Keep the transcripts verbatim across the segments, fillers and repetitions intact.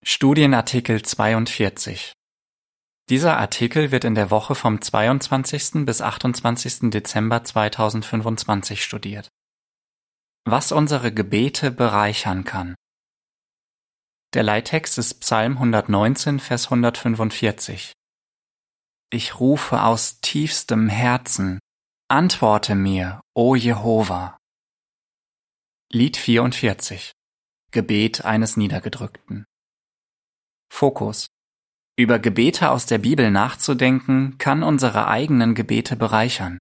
Studienartikel zweiundvierzig. Dieser Artikel wird in der Woche vom zweiundzwanzigsten bis achtundzwanzigsten Dezember zweitausendfünfundzwanzig studiert. Was unsere Gebete bereichern kann. Der Leittext ist Psalm hundertneunzehn, Vers hundertfünfundvierzig. Ich rufe aus tiefstem Herzen, antworte mir, o Jehova. Lied vierundvierzig. Gebet eines Niedergedrückten. Fokus. Über Gebete aus der Bibel nachzudenken, kann unsere eigenen Gebete bereichern.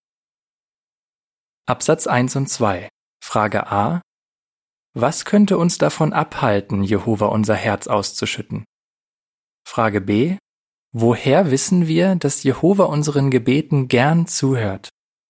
Absatz eins und zwei. Frage A. Was könnte uns davon abhalten, Jehova unser Herz auszuschütten? Frage B. Woher wissen wir, dass Jehova unseren Gebeten gern zuhört?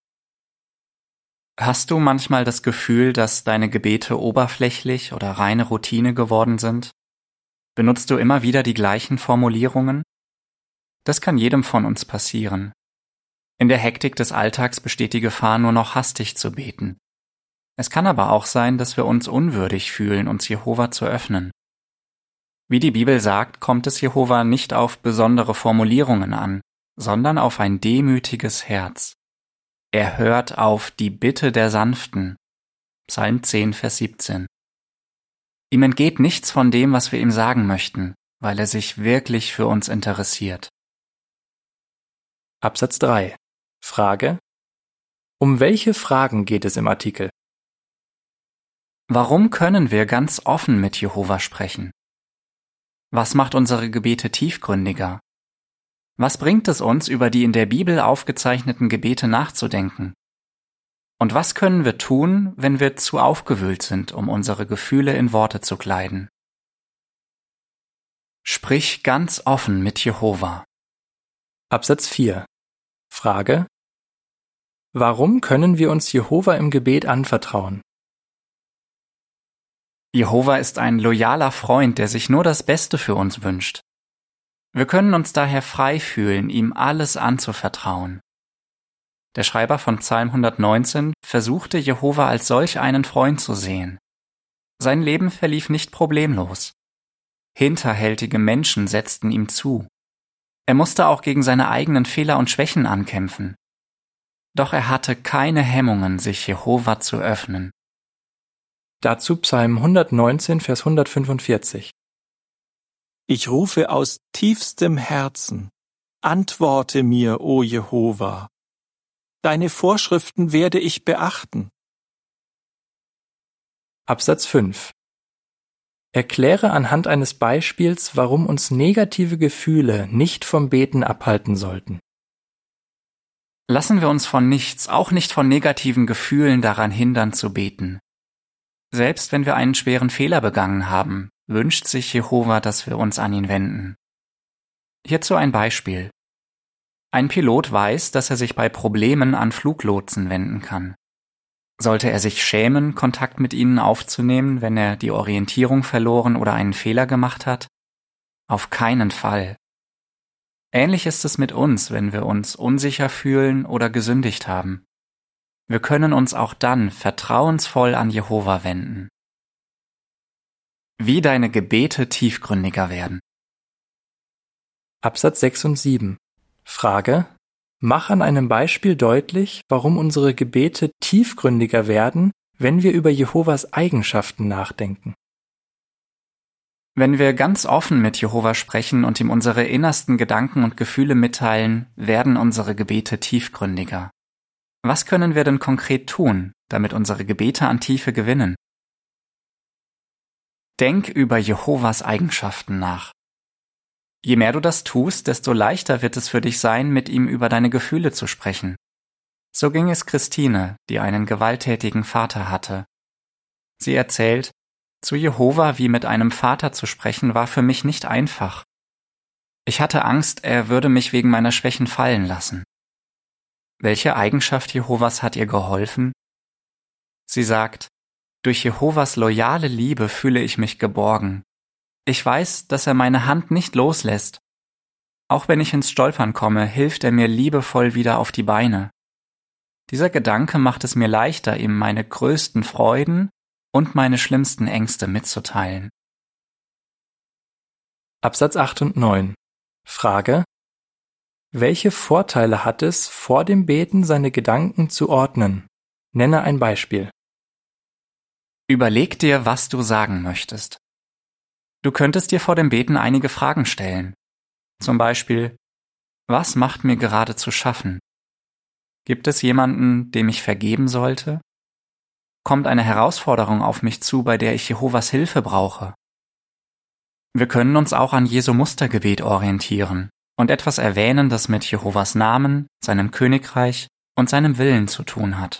Hast du manchmal das Gefühl, dass deine Gebete oberflächlich oder reine Routine geworden sind? Benutzt du immer wieder die gleichen Formulierungen? Das kann jedem von uns passieren. In der Hektik des Alltags besteht die Gefahr, nur noch hastig zu beten. Es kann aber auch sein, dass wir uns unwürdig fühlen, uns Jehova zu öffnen. Wie die Bibel sagt, kommt es Jehova nicht auf besondere Formulierungen an, sondern auf ein demütiges Herz. Er hört auf die Bitte der Sanften. Psalm zehn, Vers siebzehn. Ihm entgeht nichts von dem, was wir ihm sagen möchten, weil er sich wirklich für uns interessiert. Absatz drei. Frage. Um welche Fragen geht es im Artikel? Warum können wir ganz offen mit Jehova sprechen? Was macht unsere Gebete tiefgründiger? Was bringt es uns, über die in der Bibel aufgezeichneten Gebete nachzudenken? Und was können wir tun, wenn wir zu aufgewühlt sind, um unsere Gefühle in Worte zu kleiden? Sprich ganz offen mit Jehova. Absatz vier. Frage. Warum können wir uns Jehova im Gebet anvertrauen? Jehova ist ein loyaler Freund, der sich nur das Beste für uns wünscht. Wir können uns daher frei fühlen, ihm alles anzuvertrauen. Der Schreiber von Psalm hundertneunzehn versuchte Jehova als solch einen Freund zu sehen. Sein Leben verlief nicht problemlos. Hinterhältige Menschen setzten ihm zu. Er musste auch gegen seine eigenen Fehler und Schwächen ankämpfen. Doch er hatte keine Hemmungen, sich Jehova zu öffnen. Dazu Psalm hundertneunzehn, Vers hundertfünfundvierzig. Ich rufe aus tiefstem Herzen, antworte mir, o Jehova. Deine Vorschriften werde ich beachten. Absatz fünf. Erkläre anhand eines Beispiels, warum uns negative Gefühle nicht vom Beten abhalten sollten. Lassen wir uns von nichts, auch nicht von negativen Gefühlen daran hindern zu beten. Selbst wenn wir einen schweren Fehler begangen haben, wünscht sich Jehova, dass wir uns an ihn wenden. Hierzu ein Beispiel. Ein Pilot weiß, dass er sich bei Problemen an Fluglotsen wenden kann. Sollte er sich schämen, Kontakt mit ihnen aufzunehmen, wenn er die Orientierung verloren oder einen Fehler gemacht hat? Auf keinen Fall. Ähnlich ist es mit uns, wenn wir uns unsicher fühlen oder gesündigt haben. Wir können uns auch dann vertrauensvoll an Jehova wenden. Wie deine Gebete tiefgründiger werden. Absatz sechs und sieben. Frage. Mach an einem Beispiel deutlich, warum unsere Gebete tiefgründiger werden, wenn wir über Jehovas Eigenschaften nachdenken. Wenn wir ganz offen mit Jehova sprechen und ihm unsere innersten Gedanken und Gefühle mitteilen, werden unsere Gebete tiefgründiger. Was können wir denn konkret tun, damit unsere Gebete an Tiefe gewinnen? Denk über Jehovas Eigenschaften nach. Je mehr du das tust, desto leichter wird es für dich sein, mit ihm über deine Gefühle zu sprechen. So ging es Christine, die einen gewalttätigen Vater hatte. Sie erzählt, zu Jehova wie mit einem Vater zu sprechen, war für mich nicht einfach. Ich hatte Angst, er würde mich wegen meiner Schwächen fallen lassen. Welche Eigenschaft Jehovas hat ihr geholfen? Sie sagt, durch Jehovas loyale Liebe fühle ich mich geborgen. Ich weiß, dass er meine Hand nicht loslässt. Auch wenn ich ins Stolpern komme, hilft er mir liebevoll wieder auf die Beine. Dieser Gedanke macht es mir leichter, ihm meine größten Freuden und meine schlimmsten Ängste mitzuteilen. Absatz acht und neun. Frage: Welche Vorteile hat es, vor dem Beten seine Gedanken zu ordnen? Nenne ein Beispiel. Überleg dir, was du sagen möchtest. Du könntest dir vor dem Beten einige Fragen stellen. Zum Beispiel: Was macht mir gerade zu schaffen? Gibt es jemanden, dem ich vergeben sollte? Kommt eine Herausforderung auf mich zu, bei der ich Jehovas Hilfe brauche? Wir können uns auch an Jesu Mustergebet orientieren und etwas erwähnen, das mit Jehovas Namen, seinem Königreich und seinem Willen zu tun hat.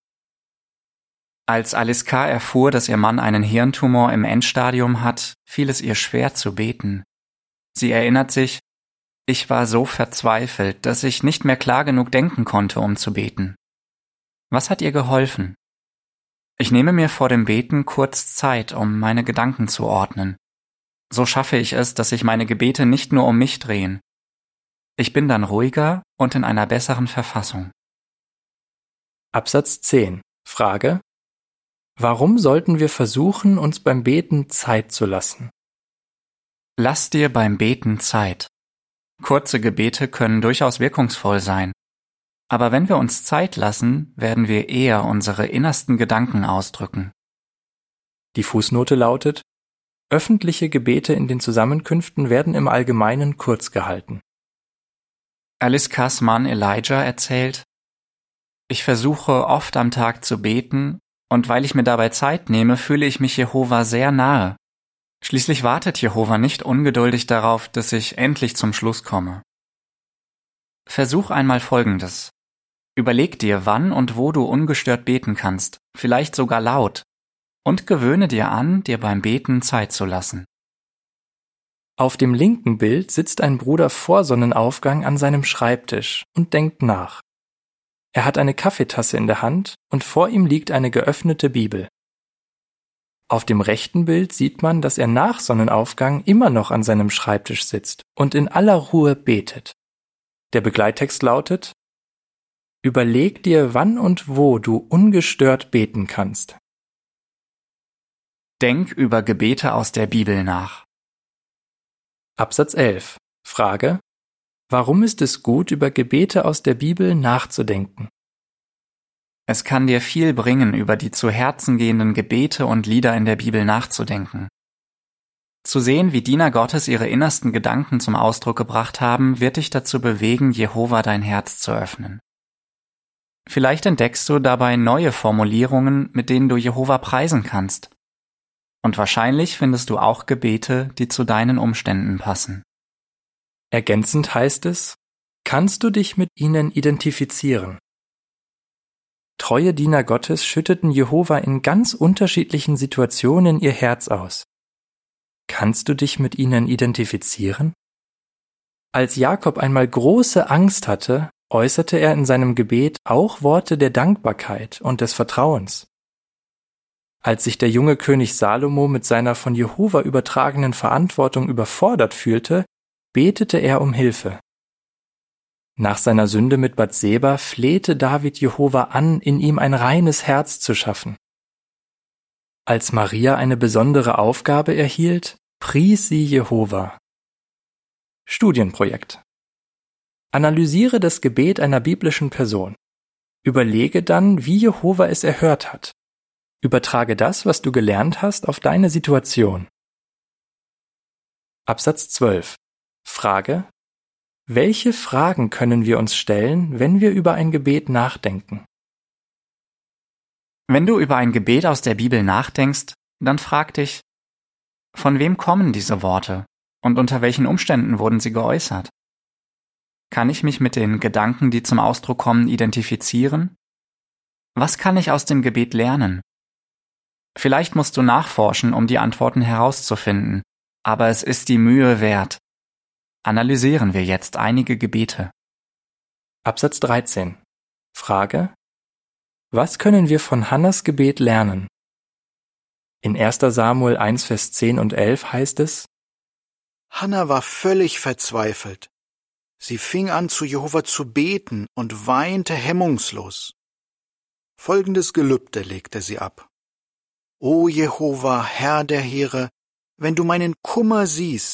Als Aliska erfuhr, dass ihr Mann einen Hirntumor im Endstadium hat, fiel es ihr schwer zu beten. Sie erinnert sich: Ich war so verzweifelt, dass ich nicht mehr klar genug denken konnte, um zu beten. Was hat ihr geholfen? Ich nehme mir vor dem Beten kurz Zeit, um meine Gedanken zu ordnen. So schaffe ich es, dass sich meine Gebete nicht nur um mich drehen. Ich bin dann ruhiger und in einer besseren Verfassung. Absatz zehn. Frage: Warum sollten wir versuchen, uns beim Beten Zeit zu lassen? Lass dir beim Beten Zeit. Kurze Gebete können durchaus wirkungsvoll sein. Aber wenn wir uns Zeit lassen, werden wir eher unsere innersten Gedanken ausdrücken. Die Fußnote lautet: Öffentliche Gebete in den Zusammenkünften werden im Allgemeinen kurz gehalten. Aliskas Mann Elijah erzählt: Ich versuche oft am Tag zu beten, und weil ich mir dabei Zeit nehme, fühle ich mich Jehova sehr nahe. Schließlich wartet Jehova nicht ungeduldig darauf, dass ich endlich zum Schluss komme. Versuch einmal Folgendes. Überleg dir, wann und wo du ungestört beten kannst, vielleicht sogar laut, und gewöhne dir an, dir beim Beten Zeit zu lassen. Auf dem linken Bild sitzt ein Bruder vor Sonnenaufgang an seinem Schreibtisch und denkt nach. Er hat eine Kaffeetasse in der Hand und vor ihm liegt eine geöffnete Bibel. Auf dem rechten Bild sieht man, dass er nach Sonnenaufgang immer noch an seinem Schreibtisch sitzt und in aller Ruhe betet. Der Begleittext lautet: Überleg dir, wann und wo du ungestört beten kannst. Denk über Gebete aus der Bibel nach. Absatz elf. Frage: Warum ist es gut, über Gebete aus der Bibel nachzudenken? Es kann dir viel bringen, über die zu Herzen gehenden Gebete und Lieder in der Bibel nachzudenken. Zu sehen, wie Diener Gottes ihre innersten Gedanken zum Ausdruck gebracht haben, wird dich dazu bewegen, Jehova dein Herz zu öffnen. Vielleicht entdeckst du dabei neue Formulierungen, mit denen du Jehova preisen kannst. Und wahrscheinlich findest du auch Gebete, die zu deinen Umständen passen. Ergänzend heißt es: Kannst du dich mit ihnen identifizieren? Treue Diener Gottes schütteten Jehova in ganz unterschiedlichen Situationen ihr Herz aus. Kannst du dich mit ihnen identifizieren? Als Jakob einmal große Angst hatte, äußerte er in seinem Gebet auch Worte der Dankbarkeit und des Vertrauens. Als sich der junge König Salomo mit seiner von Jehova übertragenen Verantwortung überfordert fühlte, betete er um Hilfe. Nach seiner Sünde mit Bathseba flehte David Jehova an, in ihm ein reines Herz zu schaffen. Als Maria eine besondere Aufgabe erhielt, pries sie Jehova. Studienprojekt: Analysiere das Gebet einer biblischen Person. Überlege dann, wie Jehova es erhört hat. Übertrage das, was du gelernt hast, auf deine Situation. Absatz zwölf. Frage: Welche Fragen können wir uns stellen, wenn wir über ein Gebet nachdenken? Wenn du über ein Gebet aus der Bibel nachdenkst, dann frag dich: Von wem kommen diese Worte und unter welchen Umständen wurden sie geäußert? Kann ich mich mit den Gedanken, die zum Ausdruck kommen, identifizieren? Was kann ich aus dem Gebet lernen? Vielleicht musst du nachforschen, um die Antworten herauszufinden, aber es ist die Mühe wert. Analysieren wir jetzt einige Gebete. Absatz dreizehn. Frage: Was können wir von Hannas Gebet lernen? In erster Samuel eins, Vers zehn und elf heißt es: Hanna war völlig verzweifelt. Sie fing an, zu Jehova zu beten und weinte hemmungslos. Folgendes Gelübde legte sie ab: O Jehova, Herr der Heere, wenn du meinen Kummer siehst,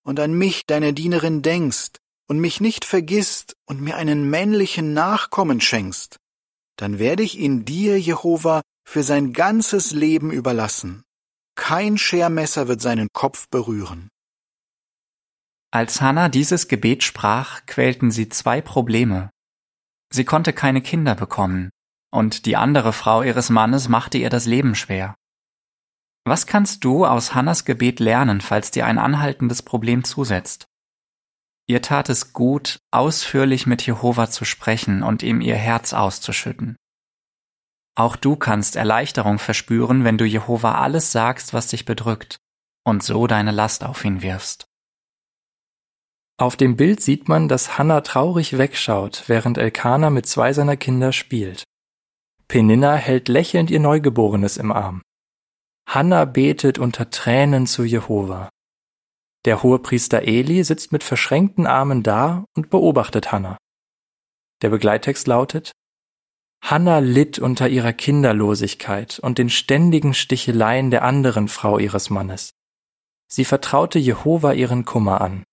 und an mich, deine Dienerin, denkst und mich nicht vergisst und mir einen männlichen Nachkommen schenkst, dann werde ich ihn dir, Jehova, für sein ganzes Leben überlassen. Kein Schermesser wird seinen Kopf berühren. Als Hannah dieses Gebet sprach, quälten sie zwei Probleme. Sie konnte keine Kinder bekommen, und die andere Frau ihres Mannes machte ihr das Leben schwer. Was kannst du aus Hannahs Gebet lernen, falls dir ein anhaltendes Problem zusetzt? Ihr tat es gut, ausführlich mit Jehova zu sprechen und ihm ihr Herz auszuschütten. Auch du kannst Erleichterung verspüren, wenn du Jehova alles sagst, was dich bedrückt, und so deine Last auf ihn wirfst. Auf dem Bild sieht man, dass Hannah traurig wegschaut, während Elkana mit zwei seiner Kinder spielt. Peninna hält lächelnd ihr Neugeborenes im Arm. Hannah betet unter Tränen zu Jehova. Der Hohepriester Eli sitzt mit verschränkten Armen da und beobachtet Hannah. Der Begleittext lautet: Hannah litt unter ihrer Kinderlosigkeit und den ständigen Sticheleien der anderen Frau ihres Mannes. Sie vertraute Jehova ihren Kummer an.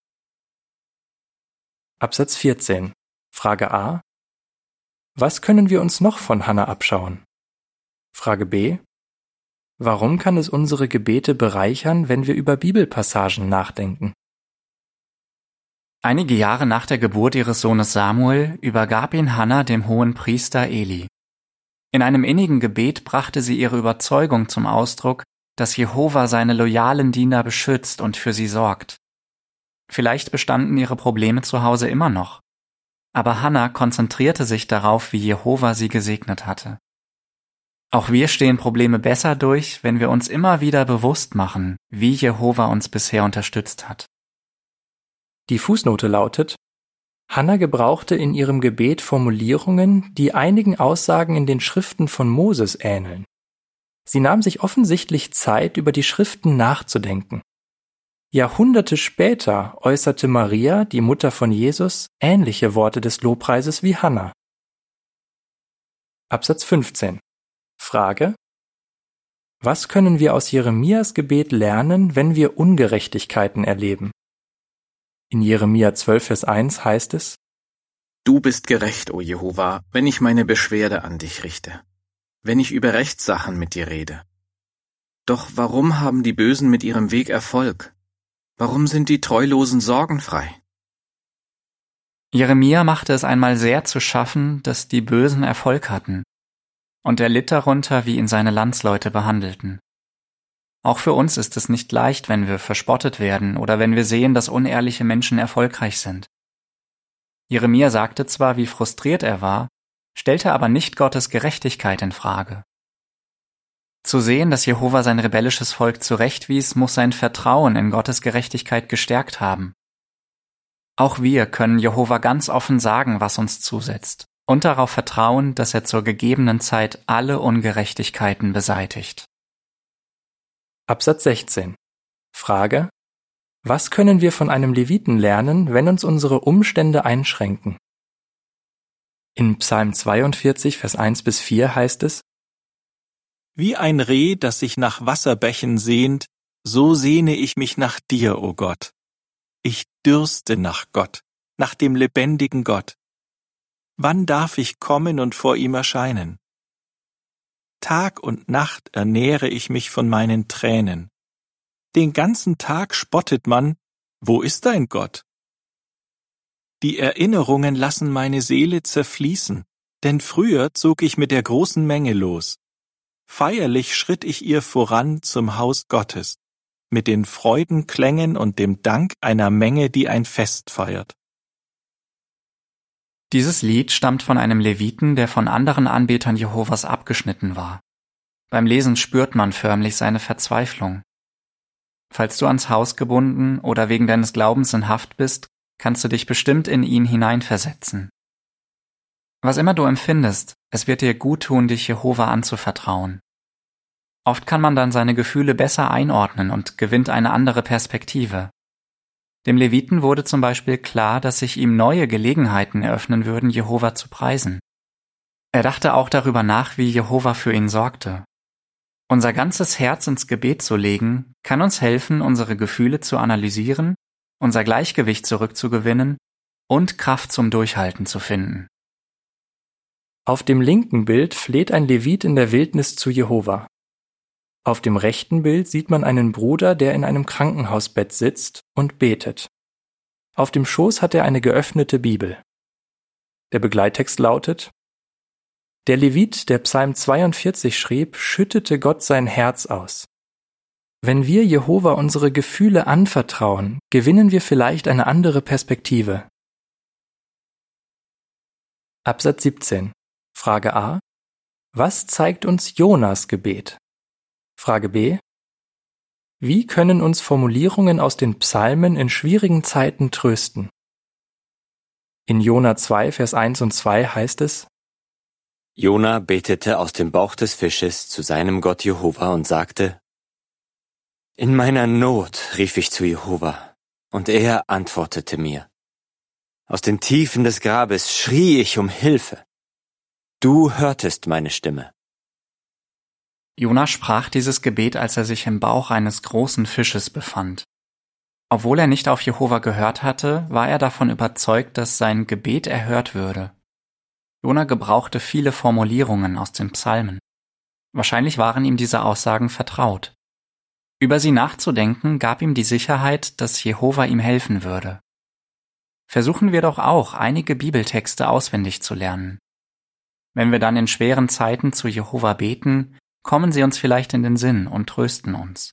Absatz vierzehn. Frage A. Was können wir uns noch von Hannah abschauen? Frage B. Warum kann es unsere Gebete bereichern, wenn wir über Bibelpassagen nachdenken? Einige Jahre nach der Geburt ihres Sohnes Samuel übergab ihn Hannah dem Hohenpriester Eli. In einem innigen Gebet brachte sie ihre Überzeugung zum Ausdruck, dass Jehova seine loyalen Diener beschützt und für sie sorgt. Vielleicht bestanden ihre Probleme zu Hause immer noch. Aber Hannah konzentrierte sich darauf, wie Jehova sie gesegnet hatte. Auch wir stehen Probleme besser durch, wenn wir uns immer wieder bewusst machen, wie Jehova uns bisher unterstützt hat. Die Fußnote lautet: Hannah gebrauchte in ihrem Gebet Formulierungen, die einigen Aussagen in den Schriften von Moses ähneln. Sie nahm sich offensichtlich Zeit, über die Schriften nachzudenken. Jahrhunderte später äußerte Maria, die Mutter von Jesus, ähnliche Worte des Lobpreises wie Hannah. Absatz fünfzehn. Frage: Was können wir aus Jeremias Gebet lernen, wenn wir Ungerechtigkeiten erleben? In Jeremia zwölf, Vers eins heißt es: Du bist gerecht, o Jehova, wenn ich meine Beschwerde an dich richte, wenn ich über Rechtssachen mit dir rede. Doch warum haben die Bösen mit ihrem Weg Erfolg? Warum sind die Treulosen sorgenfrei? Jeremia machte es einmal sehr zu schaffen, dass die Bösen Erfolg hatten, und er litt darunter, wie ihn seine Landsleute behandelten. Auch für uns ist es nicht leicht, wenn wir verspottet werden oder wenn wir sehen, dass unehrliche Menschen erfolgreich sind. Jeremia sagte zwar, wie frustriert er war, stellte aber nicht Gottes Gerechtigkeit in Frage. Zu sehen, dass Jehova sein rebellisches Volk zurechtwies, muss sein Vertrauen in Gottes Gerechtigkeit gestärkt haben. Auch wir können Jehova ganz offen sagen, was uns zusetzt, und darauf vertrauen, dass er zur gegebenen Zeit alle Ungerechtigkeiten beseitigt. Absatz sechzehn. Frage: Was können wir von einem Leviten lernen, wenn uns unsere Umstände einschränken? In Psalm zweiundvierzig, Vers eins bis vier heißt es: Wie ein Reh, das sich nach Wasserbächen sehnt, so sehne ich mich nach dir, o Gott. Ich dürste nach Gott, nach dem lebendigen Gott. Wann darf ich kommen und vor ihm erscheinen? Tag und Nacht ernähre ich mich von meinen Tränen. Den ganzen Tag spottet man, wo ist dein Gott? Die Erinnerungen lassen meine Seele zerfließen, denn früher zog ich mit der großen Menge los. Feierlich schritt ich ihr voran zum Haus Gottes, mit den Freudenklängen und dem Dank einer Menge, die ein Fest feiert. Dieses Lied stammt von einem Leviten, der von anderen Anbetern Jehovas abgeschnitten war. Beim Lesen spürt man förmlich seine Verzweiflung. Falls du ans Haus gebunden oder wegen deines Glaubens in Haft bist, kannst du dich bestimmt in ihn hineinversetzen. Was immer du empfindest, es wird dir gut tun, dich Jehova anzuvertrauen. Oft kann man dann seine Gefühle besser einordnen und gewinnt eine andere Perspektive. Dem Leviten wurde zum Beispiel klar, dass sich ihm neue Gelegenheiten eröffnen würden, Jehova zu preisen. Er dachte auch darüber nach, wie Jehova für ihn sorgte. Unser ganzes Herz ins Gebet zu legen, kann uns helfen, unsere Gefühle zu analysieren unser Gleichgewicht zurückzugewinnen und Kraft zum Durchhalten zu finden. Auf dem linken Bild fleht ein Levit in der Wildnis zu Jehova. Auf dem rechten Bild sieht man einen Bruder, der in einem Krankenhausbett sitzt und betet. Auf dem Schoß hat er eine geöffnete Bibel. Der Begleittext lautet: Der Levit, der Psalm zweiundvierzig schrieb, schüttete Gott sein Herz aus. Wenn wir Jehova unsere Gefühle anvertrauen, gewinnen wir vielleicht eine andere Perspektive. Absatz siebzehn. Frage A. Was zeigt uns Jonas Gebet? Frage B. Wie können uns Formulierungen aus den Psalmen in schwierigen Zeiten trösten? In Jona zwei, Vers eins und zwei heißt es: Jona betete aus dem Bauch des Fisches zu seinem Gott Jehova und sagte: In meiner Not rief ich zu Jehova, und er antwortete mir. Aus den Tiefen des Grabes schrie ich um Hilfe. Du hörtest meine Stimme. Jona sprach dieses Gebet, als er sich im Bauch eines großen Fisches befand. Obwohl er nicht auf Jehova gehört hatte, war er davon überzeugt, dass sein Gebet erhört würde. Jona gebrauchte viele Formulierungen aus den Psalmen. Wahrscheinlich waren ihm diese Aussagen vertraut. Über sie nachzudenken gab ihm die Sicherheit, dass Jehova ihm helfen würde. Versuchen wir doch auch, einige Bibeltexte auswendig zu lernen. Wenn wir dann in schweren Zeiten zu Jehova beten, kommen sie uns vielleicht in den Sinn und trösten uns.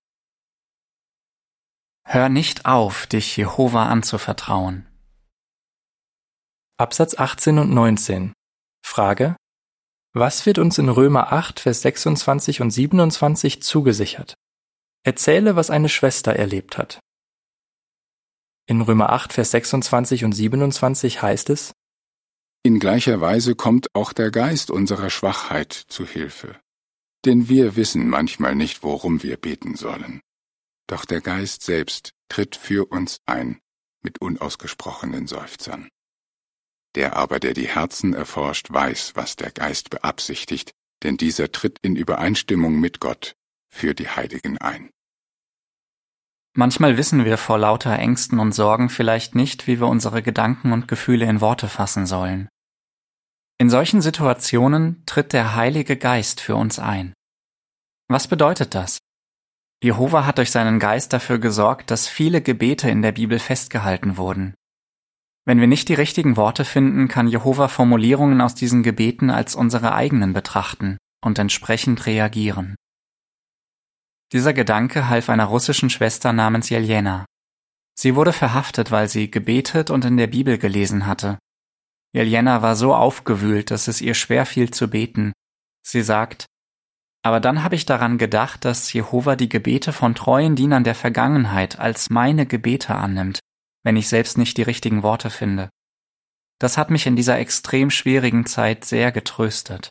Hör nicht auf, dich Jehova anzuvertrauen. Absatz achtzehn und neunzehn. Frage: Was wird uns in Römer acht, Vers sechsundzwanzig und siebenundzwanzig zugesichert? Erzähle, was eine Schwester erlebt hat. In Römer acht, Vers sechsundzwanzig und siebenundzwanzig heißt es: In gleicher Weise kommt auch der Geist unserer Schwachheit zu Hilfe. Denn wir wissen manchmal nicht, worum wir beten sollen. Doch der Geist selbst tritt für uns ein mit unausgesprochenen Seufzern. Der aber, der die Herzen erforscht, weiß, was der Geist beabsichtigt, denn dieser tritt in Übereinstimmung mit Gott für die Heiligen ein. Manchmal wissen wir vor lauter Ängsten und Sorgen vielleicht nicht, wie wir unsere Gedanken und Gefühle in Worte fassen sollen. In solchen Situationen tritt der Heilige Geist für uns ein. Was bedeutet das? Jehova hat durch seinen Geist dafür gesorgt, dass viele Gebete in der Bibel festgehalten wurden. Wenn wir nicht die richtigen Worte finden, kann Jehova Formulierungen aus diesen Gebeten als unsere eigenen betrachten und entsprechend reagieren. Dieser Gedanke half einer russischen Schwester namens Jelena. Sie wurde verhaftet, weil sie gebetet und in der Bibel gelesen hatte. Jelena war so aufgewühlt, dass es ihr schwer fiel zu beten. Sie sagt: Aber dann habe ich daran gedacht, dass Jehova die Gebete von treuen Dienern der Vergangenheit als meine Gebete annimmt, wenn ich selbst nicht die richtigen Worte finde. Das hat mich in dieser extrem schwierigen Zeit sehr getröstet.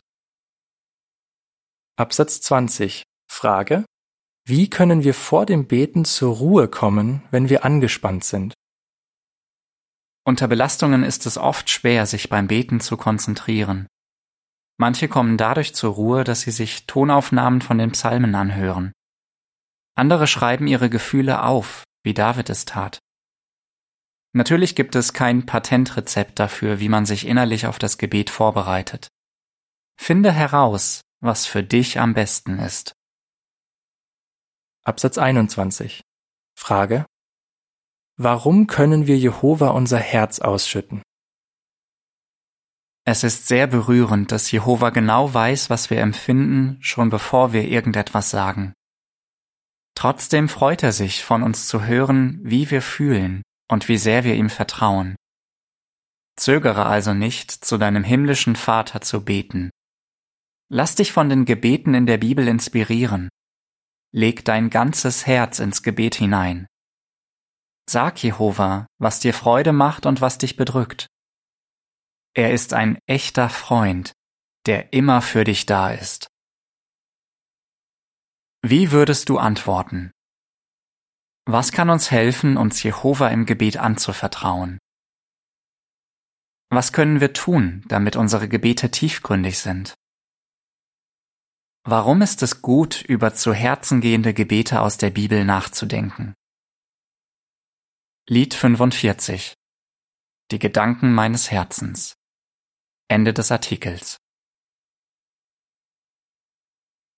Absatz zwanzig. Frage: Wie können wir vor dem Beten zur Ruhe kommen, wenn wir angespannt sind? Unter Belastungen ist es oft schwer, sich beim Beten zu konzentrieren. Manche kommen dadurch zur Ruhe, dass sie sich Tonaufnahmen von den Psalmen anhören. Andere schreiben ihre Gefühle auf, wie David es tat. Natürlich gibt es kein Patentrezept dafür, wie man sich innerlich auf das Gebet vorbereitet. Finde heraus, was für dich am besten ist. Absatz einundzwanzig. Frage: Warum können wir Jehova unser Herz ausschütten? Es ist sehr berührend, dass Jehova genau weiß, was wir empfinden, schon bevor wir irgendetwas sagen. Trotzdem freut er sich, von uns zu hören, wie wir fühlen und wie sehr wir ihm vertrauen. Zögere also nicht, zu deinem himmlischen Vater zu beten. Lass dich von den Gebeten in der Bibel inspirieren. Leg dein ganzes Herz ins Gebet hinein. Sag Jehova, was dir Freude macht und was dich bedrückt. Er ist ein echter Freund, der immer für dich da ist. Wie würdest du antworten? Was kann uns helfen, uns Jehova im Gebet anzuvertrauen? Was können wir tun, damit unsere Gebete tiefgründig sind? Warum ist es gut, über zu Herzen gehende Gebete aus der Bibel nachzudenken? Lied fünfundvierzig. Die Gedanken meines Herzens. Ende des Artikels.